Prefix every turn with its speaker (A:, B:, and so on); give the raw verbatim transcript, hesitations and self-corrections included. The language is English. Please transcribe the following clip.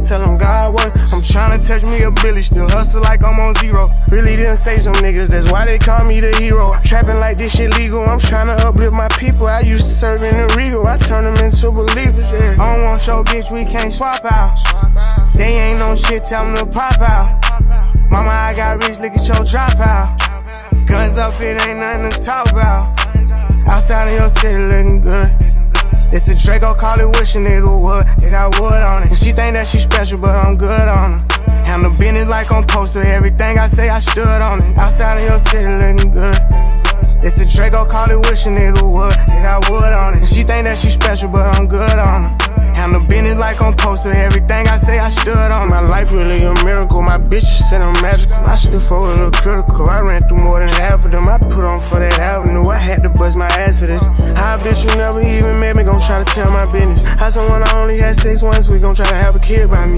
A: tell them God work. I'm tryna touch me a billy, still hustle like I'm on zero. Really didn't say some niggas, that's why they call me the hero. Trapping like this shit legal, I'm tryna uplift my people. I used to serve in the Regal, I turn them into believers, yeah. I don't want your bitch, we can't swap out. They ain't no shit, tell them to pop out. Mama, I got rich, look at your dropout. Guns up, it ain't nothing to talk about. Outside of your city looking good. It's a Draco, call it wish a nigga would. It got wood on it. And she think that she special, but I'm good on her. Handle business like I'm posted. Everything I say, I stood on it. Outside of your city looking good. It's a Draco, call it wish a nigga would. It got wood on it. And she think that she special, but I'm good on her. Handle business like I'm posted. Everything I say, I stood on. My life really a miracle. My bitches said I'm magical. I still fall a little critical. I ran through more than half of them. I put on for that avenue. I had to bust my ass for this. How a bitch you never even met me gon' try to tell my business. How someone I only had sex once, we gon' try to have a kid by me.